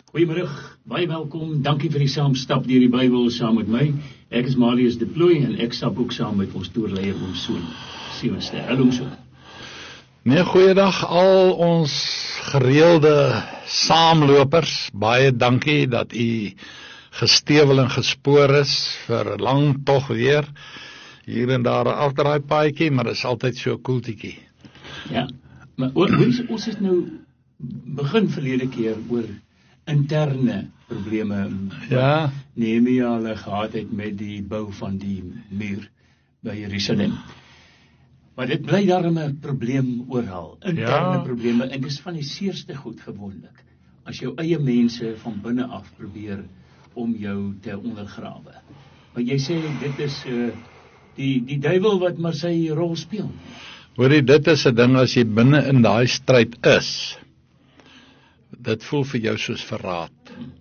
Goeiemiddag, baie welkom, dankie vir die saamstap deur die Bybel saam met my. Ek is Marius de Plooy en ek stap ook saam met ons toerleier Oom Soon. Sieweste, hallo Oom Soon. Nee, goeiedag al ons gereelde saamlopers. Baie dankie dat u gestewel en gespoor is vir 'n lang tog weer. Hier en daar 'n afdraai paadjie, maar dit is altyd so 'n koeltjie. Ja, maar ons het nou begin verlede keer oor interne probleme Ja. Nehemia hulle gehad het met die bou van die muur by Jerusalem. Maar dit bly daarom 'n probleem oral, interne probleme, en dit is van die seerste goed gewoonlik, as jou eie mense van binne af probeer om jou te ondergrawe. Maar jy sê, dit is die duiwel wat maar sy rol speel. Hoorie, dit is 'n ding as jy binne in daai stryd is. Dit voel vir jou soos verraad.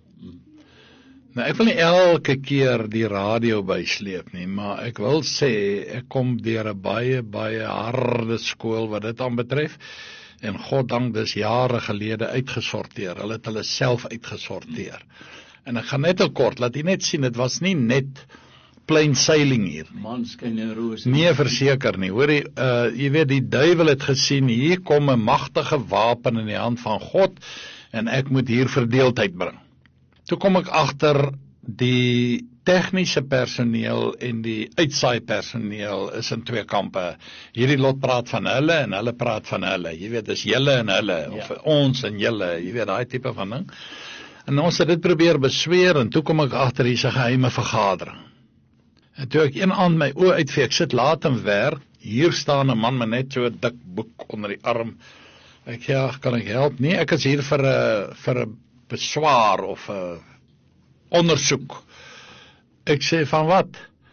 Nou, ek wil nie elke keer die radio bysleep nie, maar ek wil sê, ek kom deur 'n baie harde skool wat dit aanbetref, en goddank dis jare gelede uitgesorteer. Hulle het hulle self uitgesorteer. En ek gaan net kort, laat jy net sien, dit was nie net plain sailing hier. Manskyn en roos. Nee, verseker nie. Hoor jy weet, die duiwel het gesien, hier kom 'n magtige wapen in die hand van God, en ek moet hier verdeeldheid bring. Toe kom ek agter die tegniese personeel en die uitsaai personeel is in twee kampe. Hierdie lot praat van hulle en hulle praat van hulle. Jy weet, dis julle en hulle, of ons en julle, jy weet, daai tipe van ding. En ons het dit probeer besweer, en toe kom ek agter hier's 'n geheime vergadering. En toe ek een aand my oë uitvee, ek sit laat in werk, hier staan 'n man met net so 'n dik boek onder die arm. Ek sê, kan ek help? Nee, ek is hier vir 'n beswaar of 'n ondersoek. Ek sê, van wat?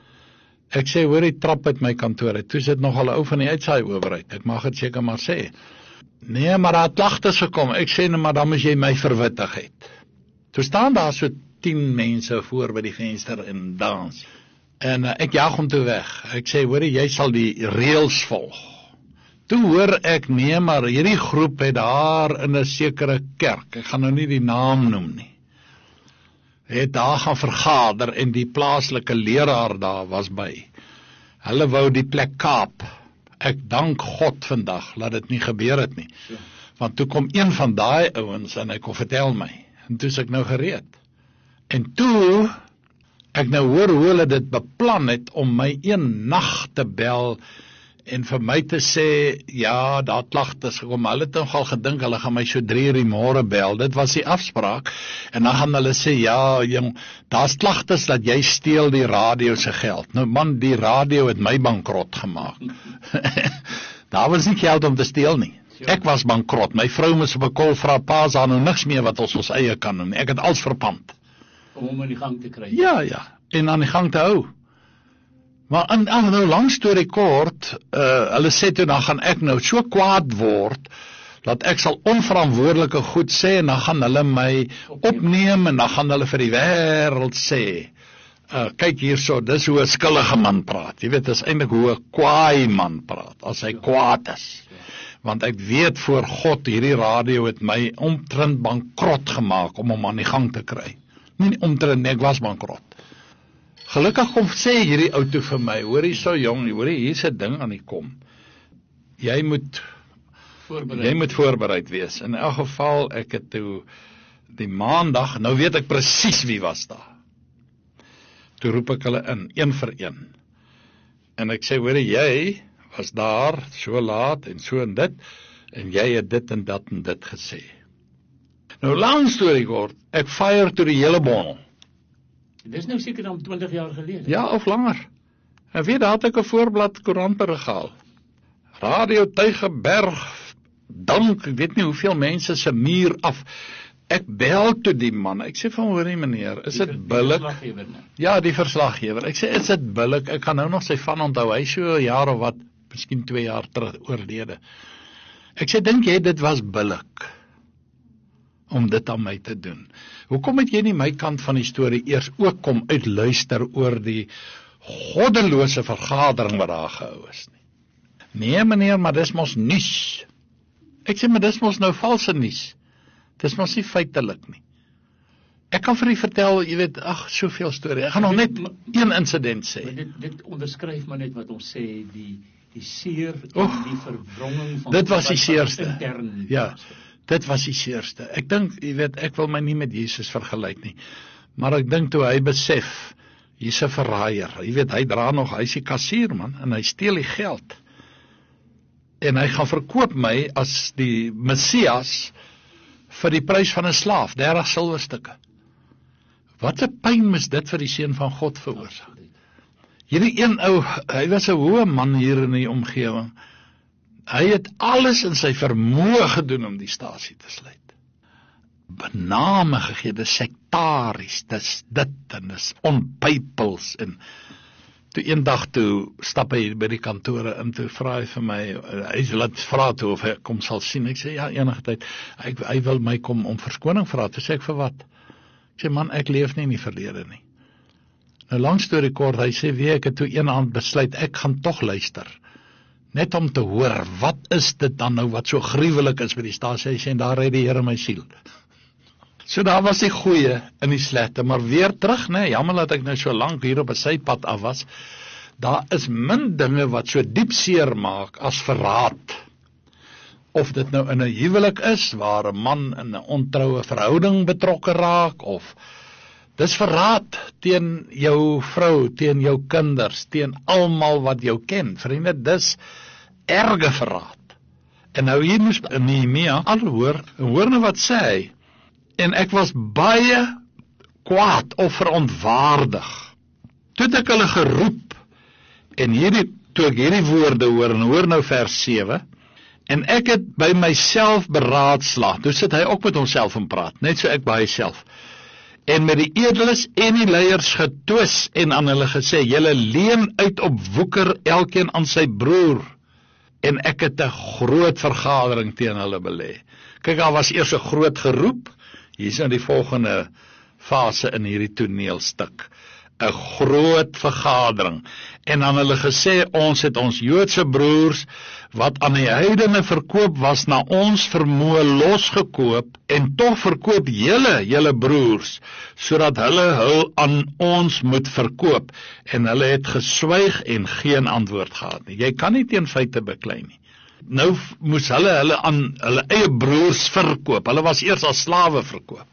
Ek sê, hoor die trap uit my kantoor uit. Toe sit nogal 'n ou van die uitsaai owerheid. Ek mag dit seker maar sê. Nee, maar daar het klagtes gekom. Ek sê, nee, maar dan moet jy my verwittig het. Toe staan daar so 10 mense voor by die venster en dans. En ek jaag hom toe weg. Ek sê, hoor jy sal die reëls volg. Toe hoor ek, nee, maar hierdie groep het daar in 'n sekere kerk, ek gaan nou nie die naam noem nie, het daar gaan vergader, en die plaaslike leraar daar was by. Hulle wou die plek kaap. Ek dank God vandag, laat dit nie gebeur het nie. Want toe kom een van daai ouens en hy kon vertel my, en toe is ek nou gereed. En toe ek nou hoor hoe hulle dit beplan het om my een nag te bel en vir my te sê, ja, daar klagtes gekom. Hulle het nogal gedink, hulle gaan my so 3 uur die môre bel. Dit was die afspraak. En dan gaan hulle sê, ja, jong, daar's klagtes dat jy steel die radio se geld. Nou man, die radio het my bankrot gemaak. Daar was nie geld om te steel nie. Ek was bankrot. My vrou moes op 'n kol vra, pa, is daar nou niks meer wat ons eie kan doen. Ek het alles verpand. Om hom in die gang te kry. Ja, en aan die gang te hou. Maar in nou lang storie kort, hulle sê toe, dan gaan ek nou so kwaad word, dat ek sal onverantwoordelike goed sê, en dan gaan hulle my opneem, en dan gaan hulle vir die wêreld sê, kyk hierso, dis hoe 'n skuldige man praat. Jy weet, dis eintlik hoe 'n kwaai man praat, as hy kwaad is. Want ek weet voor God, hierdie radio het my omtrent bankrot gemaak, om hom aan die gang te kry. Nie omtrent, nee, ek was bankrot. Gelukkig kom sê hierdie ou toe vir my, hoor hier so jong, hoor hier's 'n ding aan die kom. Jy moet voorbereid wees. In elk geval, ek het toe die maandag, nou weet ek presies wie was daar. Toe roep ek hulle in, een vir een. En ek sê, hoor jy was daar, so laat en so en dit, en jy het dit en dat en dit gesê. Nou, lang storie kort, ek fire toe die hele bondel. Dis nou seker dan 20 jaar gelede. Ja, of langer. En weet, daar het ek 'n voorblad koerantberig gehaal. Radio Tygerberg, dank, ek weet nie hoeveel mense se muur af. Ek bel toe die man, ek sê van, hoor nie meneer, is dit billik? Ja, die verslaggewer. Ek sê, is dit billik? Ek kan nou nog sy van onthou, hy so 'n jaar of wat, miskien 2 jaar terug oorlede. Ek sê, dink jy dit was billik om dit aan my te doen? Hoekom het jy nie my kant van die storie eers ook kom uitluister oor die goddelose vergadering wat daar gehou is nie? Nee meneer, maar dis mos nuus. Ek sê, maar dis mos nou valse nuus. Dis mos nie feitelik nie. Ek kan vir u vertel, jy weet, soveel storie. Ek gaan nog net een insident sê. Dit onderskryf maar net wat ons sê, die seer en die verwronging van dit was die seerste. Intern. Ja, dit was die seerste. Ek dink, jy weet, ek wil my nie met Jesus vergelyk nie, maar ek dink toe hy besef, hier's 'n verraaier. Jy weet, hy is die kassier man, en hy steel die geld. En hy gaan verkoop my as die Messias vir die prys van 'n slaaf, 30 silwerstukke. Wat 'n pyn moes dit vir die seun van God veroorsaak. Hierdie een ou, hy was 'n hoë man hier in die omgewing. Hy het alles in sy vermoë gedoen om die stasie te sluit. Bename gegee, dis sektaries, dis dit en dis onbybels. En toe eendag toe stap hy by die kantore in, toe vra hy vir my, hy laat vra toe of hy kom sal sien. Ek sê ja, enige tyd. Hy wil my kom om verskoning vra. Toe sê ek vir wat? Ek sê man, ek leef nie in die verlede nie. Nou lang storie kort, hy sê ek het toe een aand besluit, ek gaan tog luister. Net om te hoor, wat is dit dan nou wat so gruwelik is by die stasie? Hy sê, en daar red die Here my siel. So daar was die goeie in die slegte, maar weer terug, jammer dat ek nou so lank hier op 'n sypad af was. Daar is min dinge wat so diep seer maak as verraad. Of dit nou in 'n huwelik is, waar 'n man in 'n ontroue verhouding betrokke raak, of dis verraad teen jou vrou, teen jou kinders, teen almal wat jou ken. Vriende, dis erge verraad. En nou hier moes Nehemia al hoor nou wat sê hy. En ek was baie kwaad of verontwaardig. Toe het ek hulle geroep, en toe ek hierdie woorde hoor, en hoor nou vers 7, en ek het by myself beraadslaag. Toe sit hy ook met homself en praat, net so ek by hyself. En met die edeles en die leiers getwis en aan hulle gesê, julle leen uit op woeker elkeen aan sy broer. En ek het 'n groot vergadering teen hulle belê. Kyk, daar was eers 'n groot geroep. Hier is nou die volgende fase in hierdie toneelstuk. 'n Groot vergadering. En aan hulle gesê, ons het ons Joodse broers, wat aan die heidene verkoop was, na ons vermoë losgekoop, en tog verkoop julle broers, sodat hulle aan ons moet verkoop. En hulle het geswyg en geen antwoord gehad nie. Jy kan nie teen feite beklei nie. Nou moes hulle aan hulle eie broers verkoop. Hulle was eers as slawe verkoop.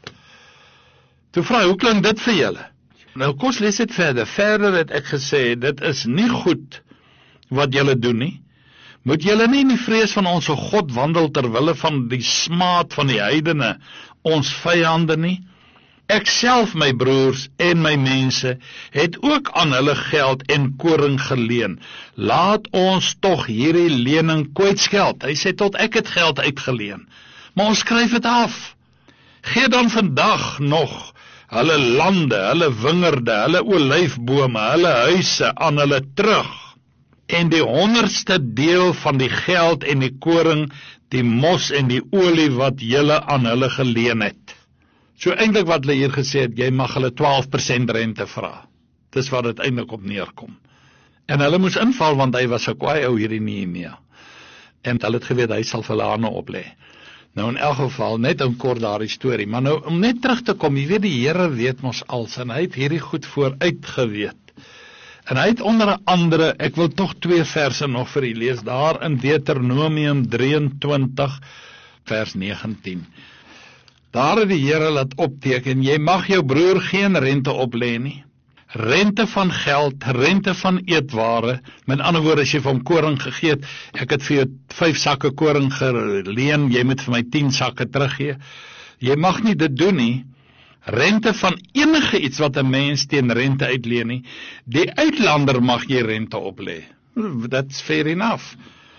Toe vra hy, hoe klink dit vir julle? Nou kom ons lees dit verder. Verder het ek gesê, dit is nie goed wat julle doen nie. Moet julle nie in die vrees van ons God wandel terwille van die smaad van die heidene, ons vyande nie? Ek self, my broers en my mense, het ook aan hulle geld en koring geleen. Laat ons tog hierdie lening kwytskeld. Hy sê, tot ek het geld uitgeleen. Maar ons skryf dit af. Gee dan vandag nog hulle lande, hulle wingerde, hulle olyfbome, hulle huise aan hulle terug. En die 100ste deel van die geld en die koring, die mos en die olie wat julle aan hulle geleen het. So eintlik wat hulle hier gesê het, jy mag hulle 12% rente vra. Dis wat dit eintlik op neerkom. En hulle moes inval, want hy was 'n kwaai ou hierdie Nehemia. En hulle het geweet, hy sal vir hulle hande oplê. Nou in elk geval, net in kort daardie storie. Maar nou, om net terug te kom, jy weet die Here weet mos als, en hy het hierdie goed vooruit geweet. En hy het onder andere, ek wil tog 2 verse nog vir u lees, daar in Deuteronomium 23, vers 19. Daar het die Here laat opteken, jy mag jou broer geen rente oplê nie. Rente van geld, rente van eetware, met ander woorde, as jy vir hom koring gegee het, ek het vir jou 5 sakke koring geleen, jy moet vir my 10 sakke teruggee. Jy mag nie dit doen nie. Rente van enige iets wat 'n mens teen rente uitleen nie. Die uitlander mag jy rente oplê. That's fair enough.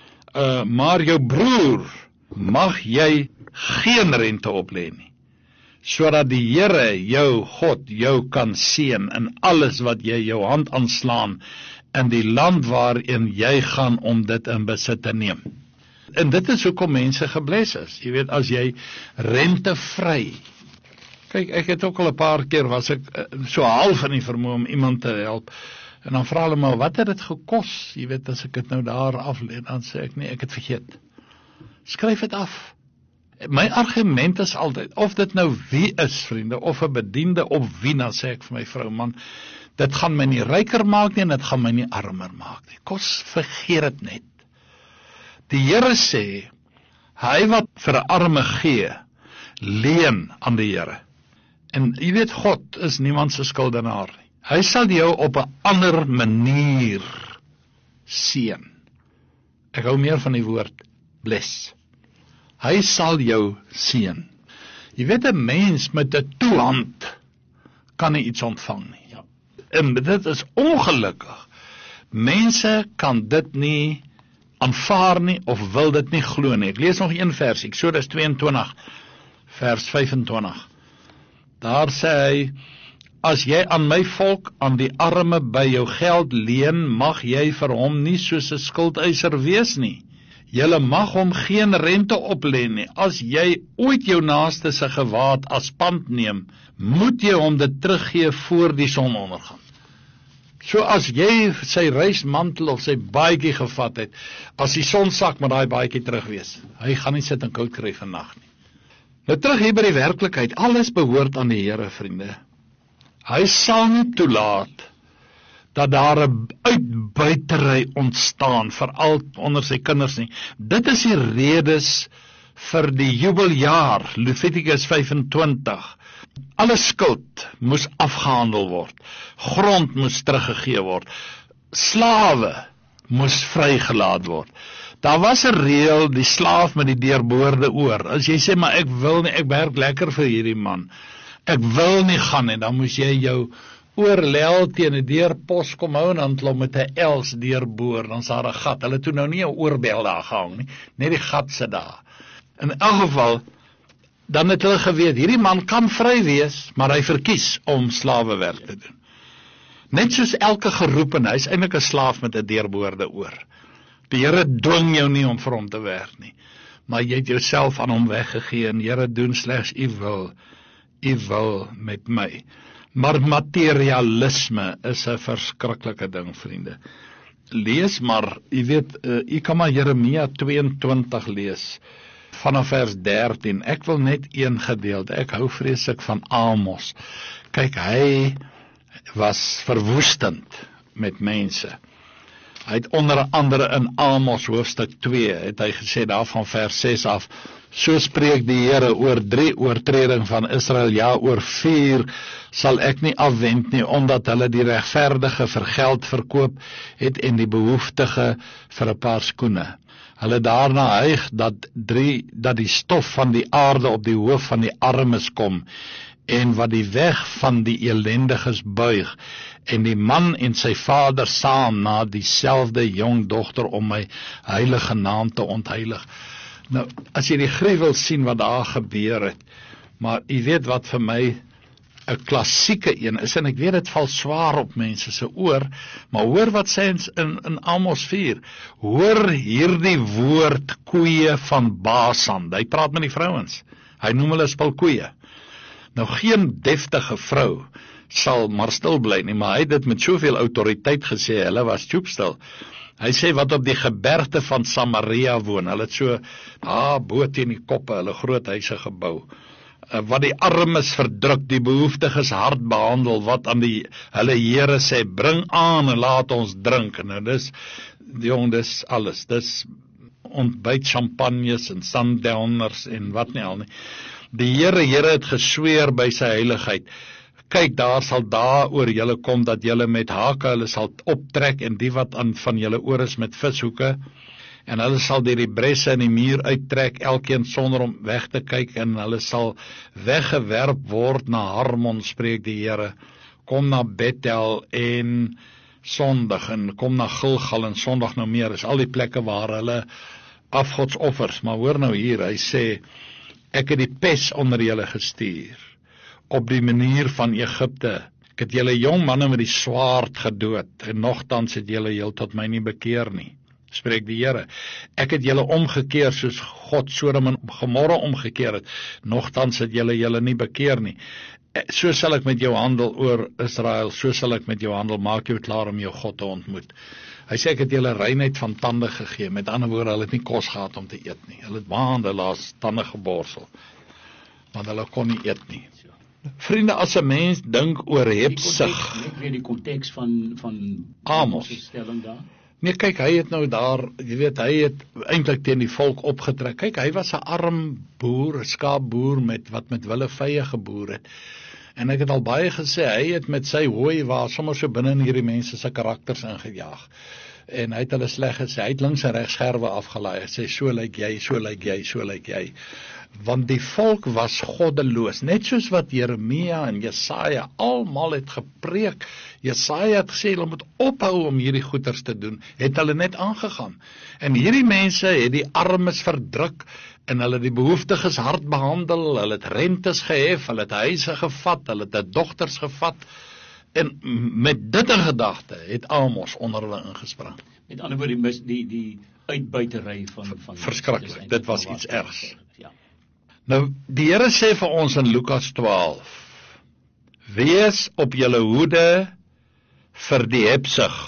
Maar jou broer mag jy geen rente oplê nie, sodat die Here, jou God, jou kan seën in alles wat jy jou hand aanslaan in die land waarin jy gaan om dit in besit te neem. En dit is hoekom mense gebless is. Jy weet, as jy rentevry. Kyk, ek het ook al 'n paar keer was ek so half in die vermoë om iemand te help. En dan vra hulle maar, wat het dit gekos? Jy weet, as ek dit nou daar aflê, dan sê ek nee, ek het vergeet. Skryf dit af. My argument is altyd, of dit nou wie is, vriende, of 'n bediende, of wie, dan sê ek vir my vrou, man, dit gaan my nie ryker maak nie, en dit gaan my nie armer maak nie. Vergeet dit net. Die Here sê, hy wat vir 'n arme gee, leen aan die Here. En jy weet, God is niemand se skuldenaar nie. Hy sal jou op 'n ander manier seën. Ek hou meer van die woord bless. Hy sal jou seën. Jy weet, 'n mens met 'n toehand kan nie iets ontvang nie. Ja. En dit is ongelukkig. Mense kan dit nie aanvaar nie, of wil dit nie glo nie. Ek lees nog een vers, Eksodus 22, vers 25. Daar sê hy, as jy aan my volk, aan die arme by jou geld leen, mag jy vir hom nie soos 'n skuldeiser wees nie. Julle mag hom geen rente opleen nie. As jy ooit jou naaste se gewaad as pand neem, moet jy hom dit teruggee voor die son ondergaan. So as jy sy reismantel of sy baadjie gevat het, as die son sak, moet daai baadjie terug wees. Hy gaan nie sit en koud kry vannag nie. Nou terug hier by die werklikheid, alles behoort aan die Here, vriende. Hy sal nie toelaat dat daar 'n uitbuitery ontstaan, veral onder sy kinders nie. Dit is die redes vir die jubeljaar, Levitikus 25. Alle skuld moes afgehandel word, grond moes teruggegee word, slawe moes vrygelaat word. Daar was 'n reël, die slaaf met die deurboorde oor. As jy sê, maar ek wil nie, ek werk lekker vir hierdie man, ek wil nie gaan nie, dan moes jy jou oorlel teen 'n deurpos kom hou, en dan klom met 'n els deurboor, dan is daar 'n gat. Hulle toe nou nie 'n oorbel daar gehang nie, net die gat sit daar. In elk geval, dan het hulle geweet, hierdie man kan vry wees, maar hy verkies om slawewerk te doen. Net soos elke geroepene, hy is eintlik 'n slaaf met 'n deurboorde oor. Die Here dwing jou nie om vir hom te werk nie, maar jy het jouself aan hom weggegee, en Here, doen slegs u wil met my. Maar materialisme is 'n verskriklike ding, vriende. Lees maar, jy weet, jy kan maar Jeremia 22 lees, vanaf vers 13, ek wil net een gedeelte, ek hou vreeslik van Amos. Kyk, hy was verwoestend met mense. Hy het onder andere in Amos hoofstuk 2, het hy gesê daar van vers 6 af, so spreek die Here oor 3 oortreding van Israel, ja, oor 4 sal ek nie afwend nie, omdat hulle die regverdige vir geld verkoop het en die behoeftige vir 'n paar skoene. Hulle daarna hyg dat die stof van die aarde op die hoof van die armes kom, en wat die weg van die elendiges buig, en die man en sy vader saam na dieselfde jong dogter om my heilige naam te ontheilig. Nou, as jy die gruwel sien wat daar gebeur het, maar jy weet wat vir my 'n klassieke een is, en ek weet dit val swaar op mense se oor, maar hoor wat sê in Amos 4, hoor hierdie woord koeie van Basan, hy praat met die vrouens, hy noem hulle spilkoeie. Nou geen deftige vrou sal maar stil bly nie, maar hy het dit met soveel autoriteit gesê, hulle was stoepstil. Hy sê wat op die gebergte van Samaria woon, hulle het so bo teen die koppe, hulle groot huise gebou, wat die armes verdruk, die behoeftiges hard behandel, wat aan hulle Here sê, bring aan en laat ons drink. Nou dis alles, dis ontbyt champagnes en sundowners en wat nie al nie. Die Here het gesweer by sy heiligheid, kyk, daar sal dae oor julle kom, dat julle met hake hulle sal optrek, en die wat van julle oor is met vishoeke, en hulle sal deur die bresse in die muur uittrek, elkeen sonder om weg te kyk, en hulle sal weggewerp word na Harmon, spreek die Here. Kom na Bethel en sondig, en kom na Gilgal en sondig nou meer, is al die plekke waar hulle afgodsoffers, maar hoor nou hier, hy sê, ek het die pes onder julle gestuur, op die manier van Egipte. Ek het julle jong manne met die swaard gedood, en nogtans het julle heel tot my nie bekeer nie, spreek die Here. Ek het julle omgekeer soos God Sodom en Gomorra omgekeer het, nogtans het julle nie bekeer nie. So sal ek met jou handel oor Israel, so sal ek met jou handel, maak jou klaar om jou God te ontmoet. Hy sê ek het julle reinheid van tande gegee, met ander woorde, hulle het nie kos gehad om te eet nie. Hulle het maande laas tande geborsel, want hulle kon nie eet nie. Vriende, as 'n mens dink oor hebsug, Net weer die konteks van Amos. stelling daar. Nee, kyk, hy het nou daar, jy weet, hy het eintlik teen die volk opgetrek. Kyk, hy was 'n arm boer, 'n skaapboer wat met wille vye geboer het. En ek het al baie gesê, hy het met sy hooi waar sommer so binne in hierdie mense se karakters ingejaag. En hy het hulle sleg gesê, hy het links en regs skerwe afgelaai. Hy sê, so lyk jy, so lyk jy, so lyk jy. Want die volk was goddeloos, net soos wat Jeremia en Jesaja almal het gepreek. Jesaja het gesê, hulle moet ophou om hierdie goeters te doen, het hulle net aangegaan. En hierdie mense het die armes verdruk, en hulle die behoeftiges hard behandel, hulle het rentes gehef, hulle het huise gevat, hulle het dogters gevat, en met dit in gedagte het Amos onder hulle ingespring. Met ander woorde, die uitbuitery van Verskriklik, dit was iets ergs. Ja. Nou, die Here sê vir ons in Lukas 12, wees op julle hoede vir die hebsug,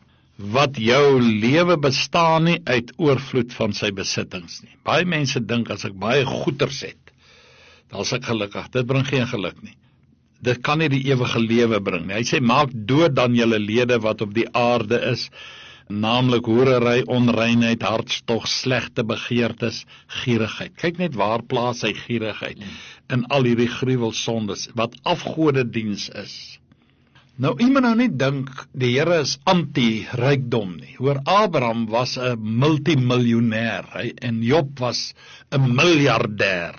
wat jou lewe bestaan nie uit oorvloed van sy besittings nie. Baie mense dink, as ek baie goeders het, dan is ek gelukkig. Dit bring geen geluk nie. Dit kan nie die ewige lewe bring nie. Hy sê, maak dood dan julle lede wat op die aarde is, naamlik hoerery, onreinheid, hartstog, slegte begeertes, gierigheid. Kyk net waar plaas hy gierigheid in al hierdie gruwelsondes, wat afgodediens is. Nou, u moet nou nie dink, die Here is anti-rykdom nie. Hoor, Abraham was 'n multimiljonair, en Job was 'n miljardêr.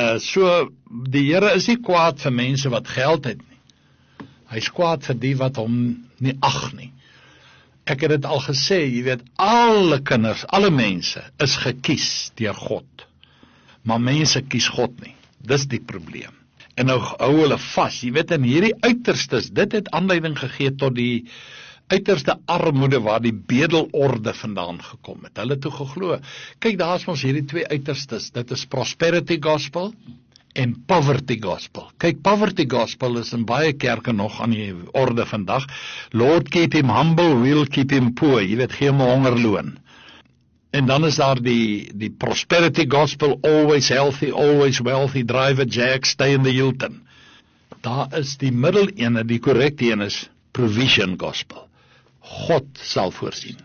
So, die Here is nie kwaad vir mense wat geld het nie. Hy is kwaad vir die wat hom nie ag nie. Ek het dit al gesê, jy weet, alle kinders, alle mense is gekies deur God. Maar mense kies God nie. Dis die probleem. En nou hou hulle vas, jy weet, in hierdie uiterstes, dit het aanleiding gegee tot die uiterste armoede waar die bedelorde vandaan gekom het. Hulle toe geglo. Kyk, daar is ons hierdie twee uiterstes. Dit is prosperity gospel en poverty gospel. Kyk, poverty gospel is in baie kerke nog aan die orde vandag. Lord keep him humble, we'll keep him poor. Jy weet, gee hom 'n hongerloon. En dan is daar die prosperity gospel, always healthy, always wealthy, drive a Jag, stay in the Hilton. Daar is die middelene, die korrekte een is provision gospel. God sal voorsien.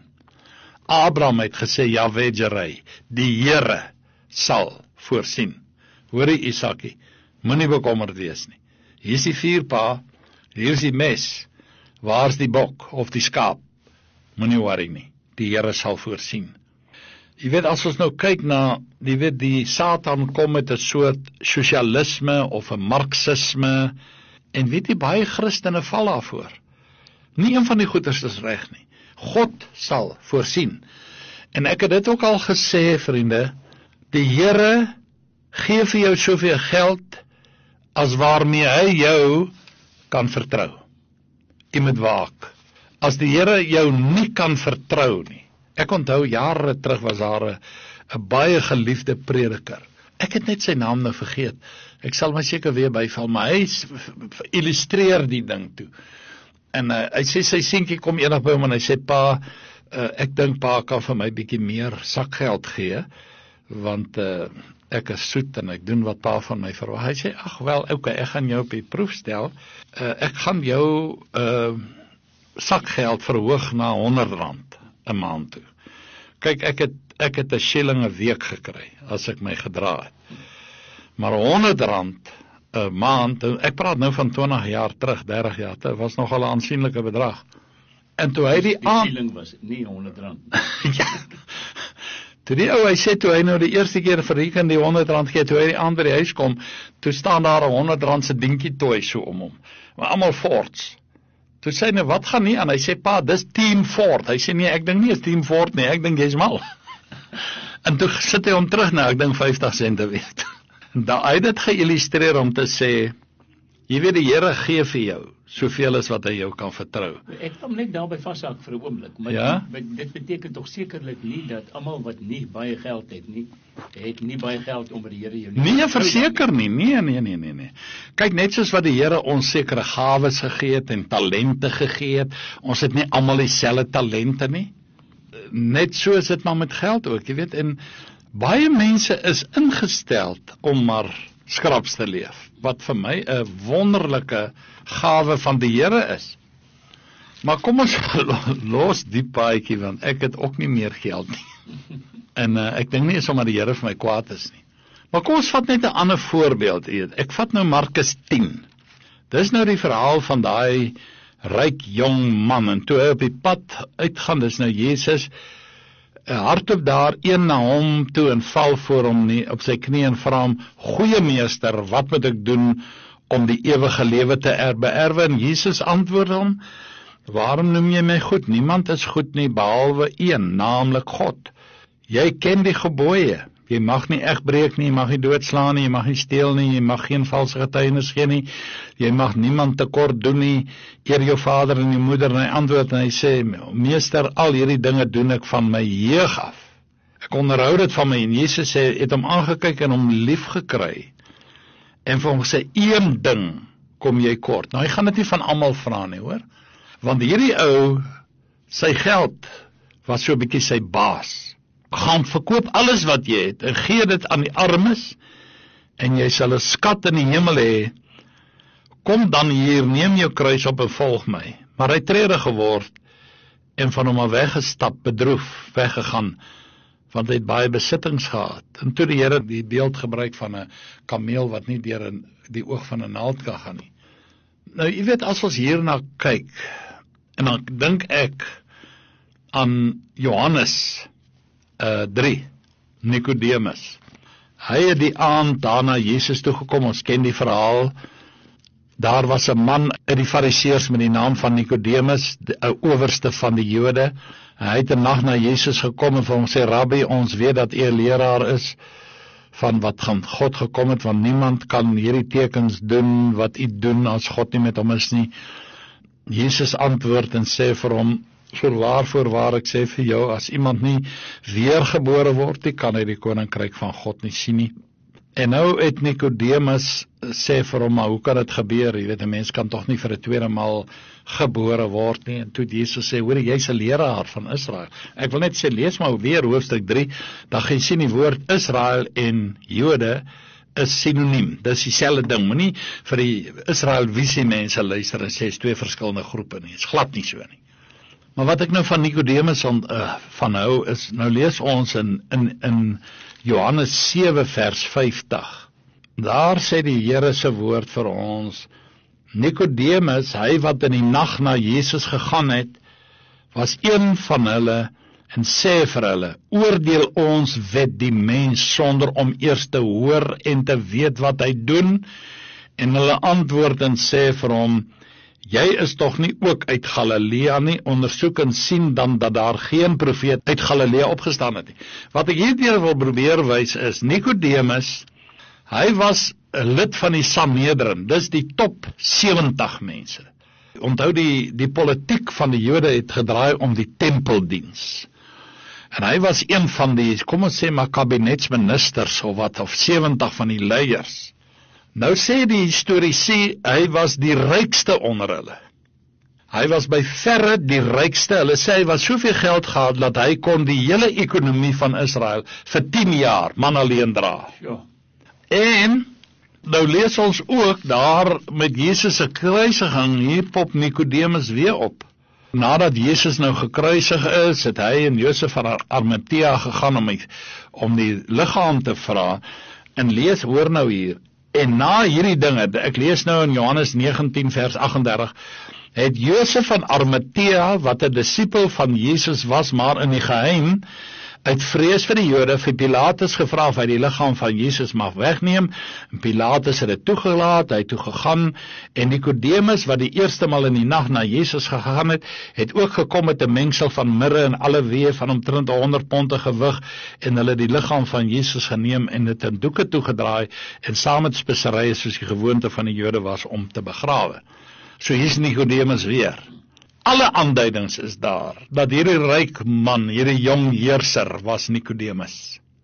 Abraham het gesê, Yahweh Jireh, die Here sal voorsien. Hoorie Isaakie, moenie bekommerd wees nie. Hier is die vuurpa, hier is die mes, waar is die bok of die skaap? Moenie worry nie, die Here sal voorsien. Jy weet, as ons nou kyk na, jy weet, die Satan kom met 'n soort sosialisme of 'n marxisme, en weet jy, baie Christene val daarvoor. Nie een van die goeders is reg nie. God sal voorsien. En ek het dit ook al gesê, vriende, die Here gee vir jou soveel geld, as waarmee hy jou kan vertrou. Jy moet waak. As die Here jou nie kan vertrou nie. Ek onthou, jare terug was daar 'n baie geliefde prediker. Ek het net sy naam nou vergeet. Ek sal my seker weer byval, maar hy illustreer die ding toe. En hy sê, sy seentjie kom eendag by hom en hy sê, pa, ek dink pa kan vir my bietjie meer sakgeld gee, want ek is soet en ek doen wat pa van my verwag. Hy sê, ag wel, okay, ek gaan jou op die proef stel. Ek gaan jou sakgeld verhoog na R100 'n maand toe. Kyk, ek het 'n shilling 'n week gekry, as ek my gedra het. Maar R100 'n maand, ek praat nou van 20 jaar terug, 30 jaar terug, was nogal 'n aansienlike bedrag. En toe hy die shilling was nie R100. Ja. Toe die ou, hy sê, toe hy nou die eerste keer verreken die R100 gee, toe hy die aand by die huis kom, toe staan daar 'n R100 se dingetjie toy so om hom. Maar almal Fords. Toe sê hy, nou, wat gaan nie aan? Hy sê, pa, dis Team Ford. Hy sê, nee, ek dink nie is Team Ford nie, ek dink jy's mal. En toe sit hy hom terug, nou, ek dink 50 cent 'n week. Daar hy dit geïllustreer om te sê, jy weet, die Here gee vir jou soveel as wat hy jou kan vertrou. Ek wil net daarby vashak vir 'n oomblik, maar ja? dit beteken tog sekerlik nie dat almal wat nie baie geld het nie, het nie baie geld om by die Here jou Nee, verseker nie. Nee. Kyk, net soos wat die Here ons sekere gawes gegee het en talente gegee het, ons het nie almal dieselfde talente nie. Net so is dit maar met geld ook, jy weet, en baie mense is ingestel om maar skraps te leef, wat vir my 'n wonderlike gawe van die Here is. Maar kom ons los die paadjie, want ek het ook nie meer geld nie. En ek dink nie sommer die Here vir my kwaad is nie. Maar kom ons vat net 'n ander voorbeeld. Ek vat nou Markus 10. Dis nou die verhaal van daai ryk jong man, en toe hy op die pad uitgaan, dis nou Jesus, hardloop daar een na hom toe en val voor hom op sy knie en vra hom, goeie meester, wat moet ek doen om die ewige lewe te beerwe? En Jesus antwoord hom, waarom noem jy my goed? Niemand is goed nie, behalwe een, naamlik God. Jy ken die gebooie. Jy mag nie egbreek nie, jy mag nie doodslaan nie, jy mag nie steel nie, jy mag geen valse getuienis gee nie, jy mag niemand tekort doen nie, eer jou vader en jou moeder. En hy antwoord en hy sê, meester, al hierdie dinge doen ek van my jeug af. Ek onderhou dit van my. En Jesus sê, het hom aangekyk en hom lief gekry. En vir hom sê, een ding kom jy kort. Nou, hy gaan dit nie van almal vra nie, hoor. Want hierdie ou, sy geld was so 'n bietjie sy baas. Gaan verkoop alles wat jy het en gee dit aan die armes en jy sal 'n skat in die hemel hê. Kom dan hier, neem jou kruis op en volg my. Maar hy het treurig geword en van hom af weggestap, bedroef, weggegaan, want hy het baie besittings gehad. En toe die Here die beeld gebruik van 'n kameel wat nie deur die oog van 'n naald kan gaan nie. Nou, jy weet, as ons hierna kyk, en dan dink ek aan Johannes 3, Nikodemus. Hy het die aand daarna Jesus toegekom, ons ken die verhaal. Daar was 'n man uit die Fariseërs met die naam van Nikodemus, 'n owerste van die Jode. Hy het 'n nag na Jesus gekom en vir hom sê, Rabbi, ons weet dat u 'n leraar is van wat van God gekom het, want niemand kan hierdie tekens doen wat u doen as God nie met hom is nie. Jesus antwoord en sê vir hom, voorwaar ek sê vir jou, as iemand nie weergebore word, die kan hy die koninkryk van God nie sien nie. En nou het Nikodemus sê vir hom, maar hoe kan dit gebeur? Jy weet, 'n mens kan tog nie vir 'n tweede maal gebore word nie. En toe Jesus sê, hoor, jy's 'n leraar van Israel. Ek wil net sê, lees maar weer hoofstuk 3, dan gaan jy sien die woord Israel en Jode is sinoniem. Dis dieselfde ding. Moenie vir die Israel visie mense luister en sê is twee verskillende groepe nie. Dit's glad nie so nie. Maar wat ek nou van Nikodemus van hou is, nou lees ons in Johannes 7 vers 50. Daar sê die Here se woord vir ons, Nikodemus, hy wat in die nag na Jesus gegaan het, was een van hulle en sê vir hulle, oordeel ons wet die mens sonder om eers te hoor en te weet wat hy doen? En hulle antwoord en sê vir hom, jy is tog nie ook uit Galilea nie, ondersoek en sien dan dat daar geen profeet uit Galilea opgestaan het nie. Wat ek hierdeur wil probeer wys is, Nikodemus, hy was 'n lid van die Sanhedrin, dis die top 70 mense. Onthou die politiek van die Jode het gedraai om die tempeldiens. En hy was een van die, kom ons sê maar kabinetsministers of 70 van die leiers. Nou sê die historiese, hy was die rykste onder hulle. Hy was by verre die rykste. Hulle sê hy was soveel geld gehad dat hy kon die hele ekonomie van Israel vir 10 jaar man alleen dra. Ja. En nou lees ons ook daar met Jesus se kruisiging, hier pop Nikodemus weer op. Nadat Jesus nou gekruisig is, het hy en Josef van Arimatea gegaan om die liggaam te vra. En lees, hoor nou hier, en na hierdie dinge, ek lees nou in Johannes 19 vers 38, het Josef van Arimatea, wat 'n disipel van Jesus was, maar in die geheim, uit vrees vir die Jode, vir Pilatus gevra of hy die liggaam van Jesus mag wegneem. En Pilatus het dit toegelaat, hy het toegegaan, en Nikodemus, wat die eerste maal in die nag na Jesus gegaan het ook gekom met 'n mengsel van mirre en alle weë van omtrent 100 ponde gewig, en hulle die liggaam van Jesus geneem en dit in doeke toegedraai, en saam met speserye soos die gewoonte van die Jode was om te begrawe. So hier's Nikodemus weer. Alle aanduidings is daar, dat hierdie ryk man, hierdie jong heerser was Nikodemus.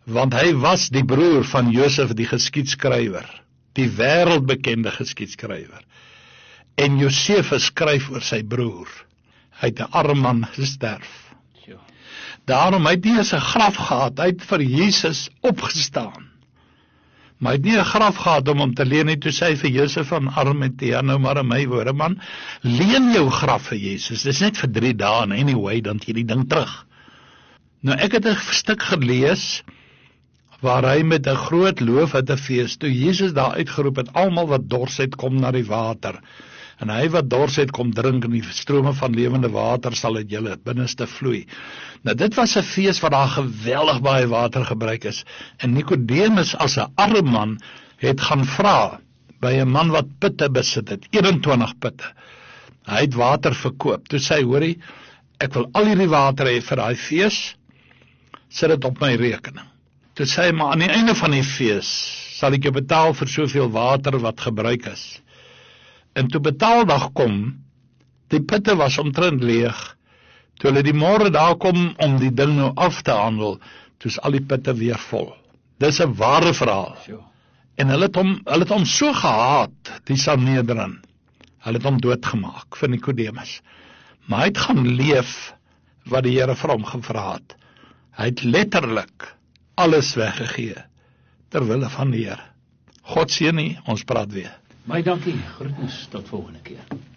want hy was die broer van Josef die geskiedskrywer, die wêreldbekende geskiedskrywer. En Josefus skryf oor sy broer. Hy het 'n arm man gesterf. Ja. Daarom hy het nie eens 'n graf gehad, hy het vir Jesus opgestaan. Maar hy het nie 'n graf gehad om hom te leen nie. Toe sê hy vir Josef van Arimatea, nou maar in my woorde man, leen jou graf vir Jesus, dis net vir 3 dae, en anyway, dan het jy die ding terug. Nou ek het 'n stuk gelees, waar hy met 'n groot loofhuttefees, toe Jesus daar uitgeroep het, almal wat dors het, kom na die water. En hy wat dors het, kom drink, en die strome van lewende water sal uit julle binneste vloei. Nou dit was 'n fees waar daar geweldig baie water gebruik is. En Nicodemus as 'n arme man het gaan vra by 'n man wat putte besit het, 21 putte. Hy het water verkoop. Toe sê hy, hoorie, ek wil al hierdie water hê vir daai fees, sit dit op my rekening. Toe sê hy, maar aan die einde van die fees sal ek jou betaal vir soveel water wat gebruik is. En toe betaaldag kom, die putte was omtrent leeg. Toe hulle die môre daar kom om die ding nou af te handel, toe is al die putte weer vol. Dis 'n ware verhaal. Sure. En hulle het hom so gehaat, die Sanhedrin. Hulle het hom doodgemaak vir Nicodemus. Maar hy het gaan leef wat die Here vir hom gevra het. Hy het letterlik alles weggegee ter wille van die Here. God seën nie, ons praat weer. Baie dankie, groetnis, tot volgende keer.